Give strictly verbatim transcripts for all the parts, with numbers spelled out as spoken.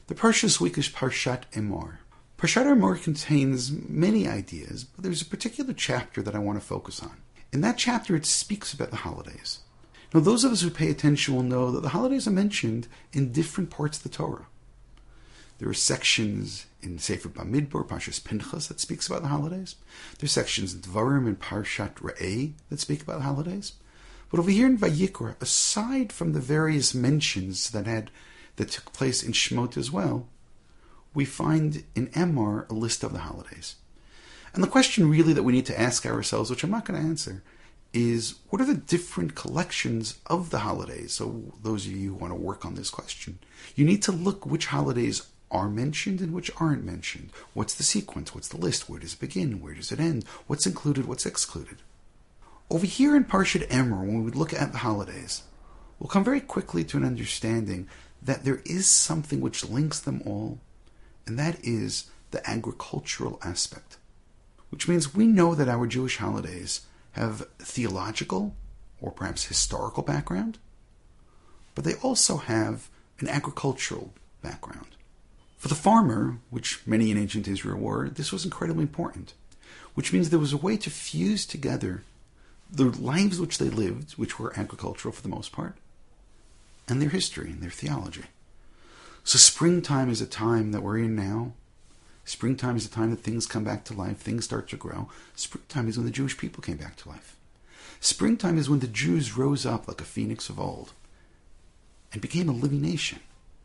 The Parsha this week is Parshat Emor. Parshat Emor contains many ideas, but there's a particular chapter that I want to focus on. In that chapter, it speaks about the holidays. Now, those of us who pay attention will know that the holidays are mentioned in different parts of the Torah. There are sections in Sefer Bamidbar, Parshas Pinchas, that speaks about the holidays. There are sections in Dvarim and Parshat Re'eh that speak about the holidays. But over here in Vayikra, aside from the various mentions that had that took place in Shemot as well, we find in Emor a list of the holidays. And the question really that we need to ask ourselves, which I'm not going to answer, is what are the different collections of the holidays? So those of you who want to work on this question, you need to look which holidays are mentioned and which aren't mentioned. What's the sequence? What's the list? Where does it begin? Where does it end? What's included? What's excluded? Over here in Parshat Emor, when we look at the holidays, we'll come very quickly to an understanding that there is something which links them all, and that is the agricultural aspect. Which means we know that our Jewish holidays have theological or perhaps historical background, but they also have an agricultural background. For the farmer, which many in ancient Israel were, this was incredibly important, which means there was a way to fuse together the lives which they lived, which were agricultural for the most part, and their history and their theology. So springtime is a time that we're in now. Springtime is a time that things come back to life, things start to grow. Springtime is when the Jewish people came back to life. Springtime is when the Jews rose up like a phoenix of old and became a living nation.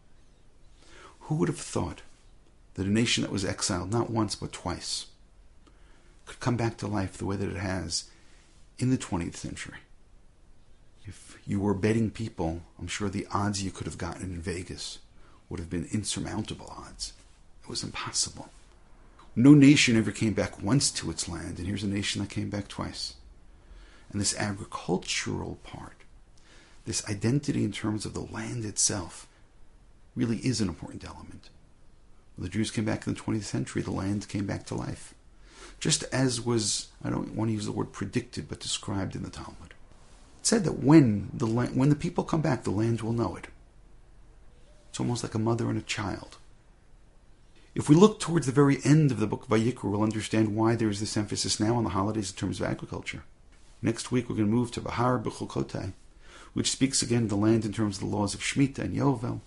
Who would have thought that a nation that was exiled not once but twice could come back to life the way that it has in the twentieth century? If you were betting people, I'm sure the odds you could have gotten in Vegas would have been insurmountable odds. It was impossible. No nation ever came back once to its land, and here's a nation that came back twice. And this agricultural part, this identity in terms of the land itself, really is an important element. When the Jews came back in the twentieth century, the land came back to life. Just as was, I don't want to use the word predicted, but described in the Talmud. It said that when the land, when the people come back, the land will know it. It's almost like a mother and a child. If we look towards the very end of the book of Vayikra, we'll understand why there is this emphasis now on the holidays in terms of agriculture. Next week we're going to move to Bahar B'chukotai, which speaks again of the land in terms of the laws of Shemitah and Yovel,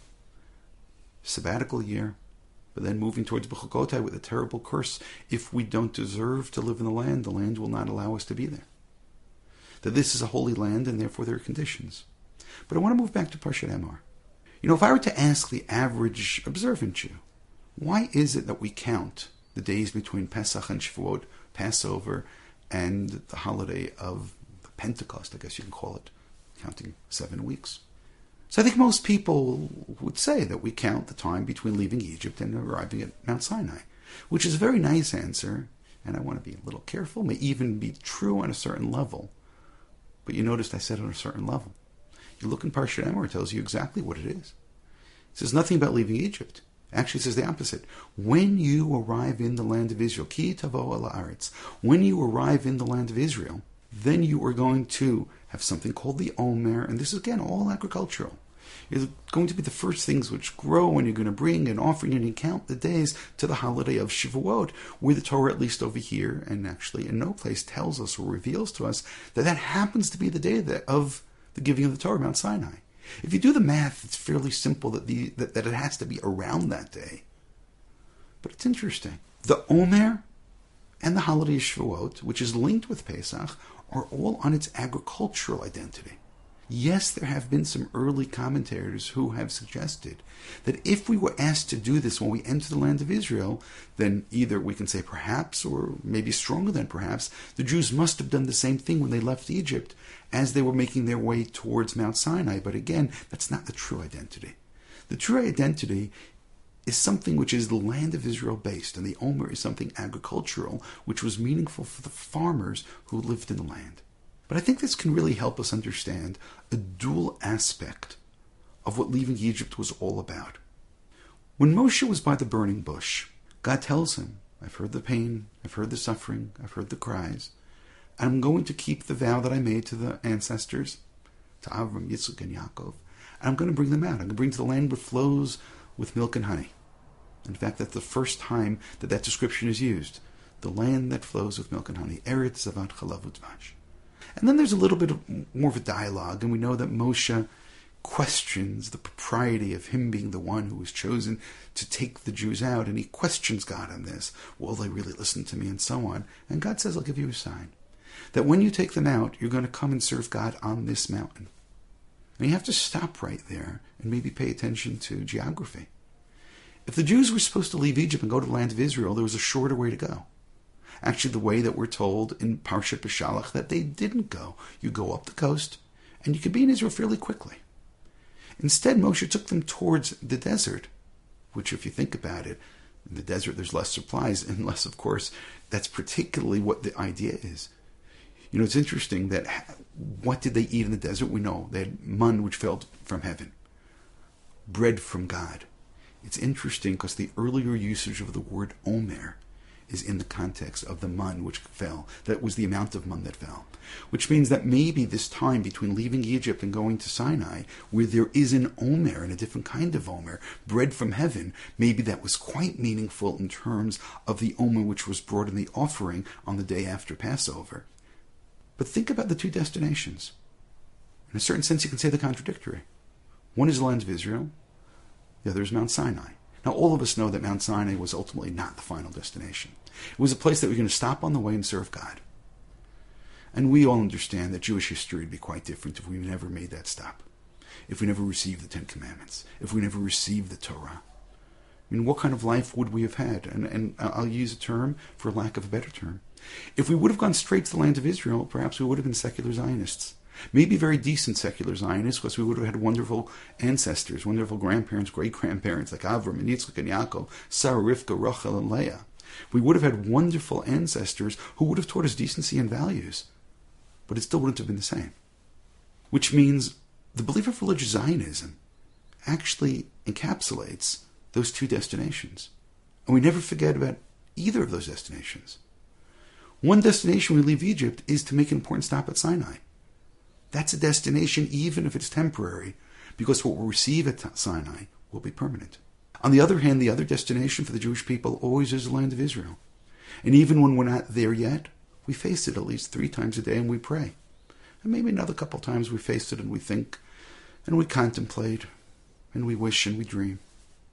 sabbatical year, but then moving towards B'chukotai with a terrible curse. If we don't deserve to live in the land, the land will not allow us to be there. That this is a holy land and therefore there are conditions. But I want to move back to Parshat Emor. You know, if I were to ask the average observant Jew, why is it that we count the days between Pesach and Shavuot, Passover, and the holiday of Pentecost, I guess you can call it, counting seven weeks? So I think most people would say that we count the time between leaving Egypt and arriving at Mount Sinai, which is a very nice answer, and I want to be a little careful, may even be true on a certain level. But you noticed I said on a certain level. You look in Parshat Emor, it tells you exactly what it is. It says nothing about leaving Egypt. Actually, it says the opposite. When you arrive in the land of Israel, ki tavo el haaretz, when you arrive in the land of Israel, then you are going to have something called the Omer, and this is again all agricultural. It's going to be the first things which grow, and you're going to bring an offering and you count the days to the holiday of Shavuot, where the Torah, at least over here, and actually in no place tells us or reveals to us that that happens to be the day that, of the giving of the Torah, Mount Sinai. If you do the math, it's fairly simple that, the, that, that it has to be around that day. But it's interesting. The Omer and the holiday of Shavuot, which is linked with Pesach, are all on its agricultural identity. Yes, there have been some early commentators who have suggested that if we were asked to do this when we enter the land of Israel, then either we can say perhaps, or maybe stronger than perhaps, the Jews must have done the same thing when they left Egypt as they were making their way towards Mount Sinai. But again, that's not the true identity. The true identity is something which is the land of Israel based, and the Omer is something agricultural, which was meaningful for the farmers who lived in the land. But I think this can really help us understand a dual aspect of what leaving Egypt was all about. When Moshe was by the burning bush, God tells him, I've heard the pain, I've heard the suffering, I've heard the cries, and I'm going to keep the vow that I made to the ancestors, to Avram, Yitzchak, and Yaakov, and I'm going to bring them out. I'm going to bring to the land which flows with milk and honey. In fact, that's the first time that that description is used. The land that flows with milk and honey. Eretz zavat chalav udvash. And then there's a little bit of, more of a dialogue, and we know that Moshe questions the propriety of him being the one who was chosen to take the Jews out, and he questions God on this. Will they really listen to me, and so on? And God says, I'll give you a sign. That when you take them out, you're going to come and serve God on this mountain. And you have to stop right there and maybe pay attention to geography. If the Jews were supposed to leave Egypt and go to the land of Israel, there was a shorter way to go. Actually, the way that we're told in Parshat Beshalach that they didn't go. You go up the coast, and you could be in Israel fairly quickly. Instead, Moshe took them towards the desert, which, if you think about it, in the desert there's less supplies, unless, of course, that's particularly what the idea is. You know, it's interesting that what did they eat in the desert? We know they had man which fell from heaven, bread from God. It's interesting because the earlier usage of the word omer is in the context of the man which fell. That was the amount of man that fell. Which means that maybe this time between leaving Egypt and going to Sinai, where there is an omer, and a different kind of omer, bread from heaven, maybe that was quite meaningful in terms of the omer which was brought in the offering on the day after Passover. But think about the two destinations. In a certain sense, you can say they're contradictory. One is the land of Israel, the other is Mount Sinai. Now, all of us know that Mount Sinai was ultimately not the final destination. It was a place that we were going to stop on the way and serve God. And we all understand that Jewish history would be quite different if we never made that stop. If we never received the Ten Commandments. If we never received the Torah. I mean, what kind of life would we have had? And, and I'll use a term for lack of a better term. If we would have gone straight to the land of Israel, perhaps we would have been secular Zionists. Maybe very decent secular Zionists, because we would have had wonderful ancestors, wonderful grandparents, great-grandparents, like Avram and Yitzchak and Yaakov, Sarah, Rivka, Rachel, and Leah. We would have had wonderful ancestors who would have taught us decency and values. But it still wouldn't have been the same. Which means the belief of religious Zionism actually encapsulates those two destinations. And we never forget about either of those destinations. One destination when we leave Egypt is to make an important stop at Sinai. That's a destination even if it's temporary, because what we'll receive at Sinai will be permanent. On the other hand, the other destination for the Jewish people always is the land of Israel. And even when we're not there yet, we face it at least three times a day and we pray. And maybe another couple times we face it and we think, and we contemplate, and we wish and we dream.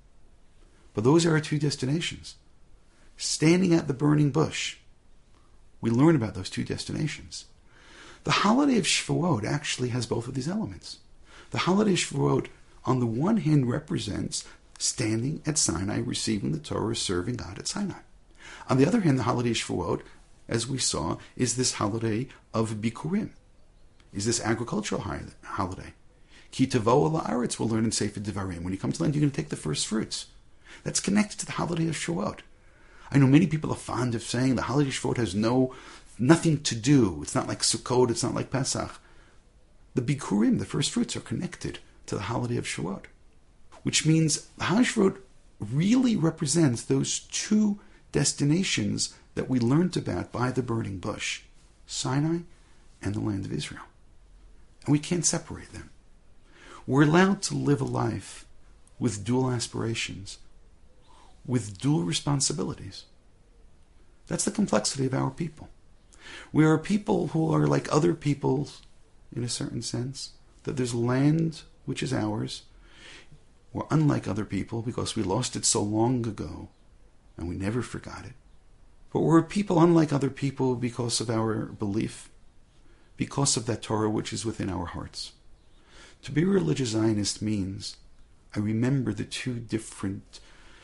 But those are our two destinations. Standing at the burning bush, we learn about those two destinations. The holiday of Shavuot actually has both of these elements. The holiday of Shavuot, on the one hand, represents standing at Sinai, receiving the Torah, serving God at Sinai. On the other hand, the holiday of Shavuot, as we saw, is this holiday of Bikurim, is this agricultural holiday. Ki tavo la'aretz, we'll learn in Sefer Devarim. When you come to land, you're going to take the first fruits. That's connected to the holiday of Shavuot. I know many people are fond of saying the holiday of Shavuot has no nothing to do. It's not like Sukkot, it's not like Pesach. The Bikurim, the first fruits, are connected to the holiday of Shavuot. Which means the holiday of Shavuot really represents those two destinations that we learned about by the burning bush, Sinai and the land of Israel. And we can't separate them. We're allowed to live a life with dual aspirations, with dual responsibilities. That's the complexity of our people. We are people who are like other peoples in a certain sense, that there's land which is ours. We're unlike other people because we lost it so long ago and we never forgot it. But we're people unlike other people because of our belief, because of that Torah which is within our hearts. To be a religious Zionist means I remember the two different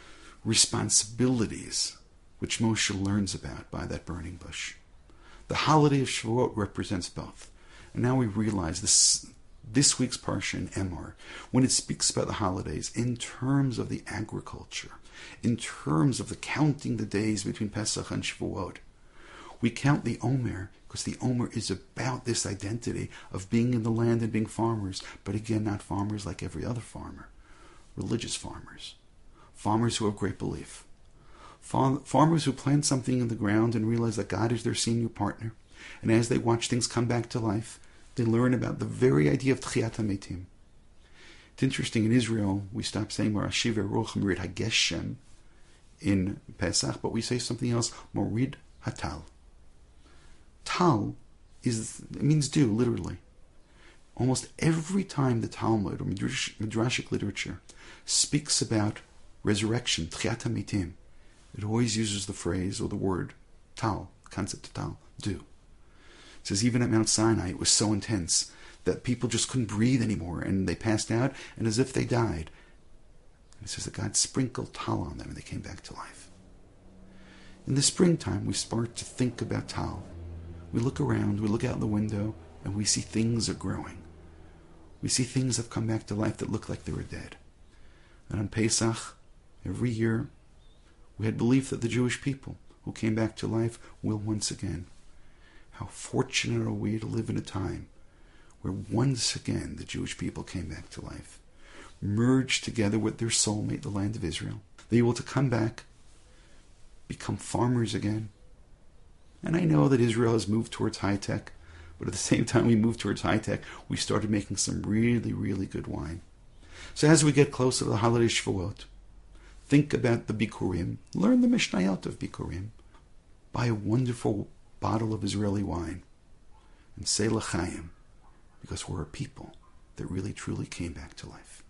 responsibilities which Moshe learns about by that burning bush. The holiday of Shavuot represents both. And now we realize this this week's Parsha in Emor, when it speaks about the holidays in terms of the agriculture, in terms of the counting the days between Pesach and Shavuot, we count the Omer because the Omer is about this identity of being in the land and being farmers, but again, not farmers like every other farmer, religious farmers, farmers who have great belief. Farmers who plant something in the ground and realize that God is their senior partner. And as they watch things come back to life, they learn about the very idea of Tchiyat HaMetim. It's interesting, in Israel, we stopped saying Marashiv Eruch Mirit HaGeshem, in Pesach, but we say something else, Morid Hatal. Tal is, it means dew, literally. Almost every time the Talmud or Midrash, Midrashic literature speaks about resurrection, Tchiat HaMetim, it always uses the phrase or the word Tal, the concept of Tal, dew. It says even at Mount Sinai it was so intense that people just couldn't breathe anymore and they passed out and as if they died. And it says that God sprinkled Tal on them and they came back to life. In the springtime we start to think about Tal. We look around, we look out the window, and we see things are growing. We see things have come back to life that look like they were dead. And on Pesach, every year, we had belief that the Jewish people who came back to life will once again. How fortunate are we to live in a time where once again the Jewish people came back to life, merged together with their soulmate, the land of Israel. They were able to come back, become farmers again. And I know that Israel has moved towards high-tech, but at the same time we moved towards high-tech, we started making some really, really good wine. So as we get closer to the holiday Shavuot, think about the Bikurim, learn the Mishnayot of Bikurim, buy a wonderful bottle of Israeli wine, and say L'chaim, because we're a people that really truly came back to life.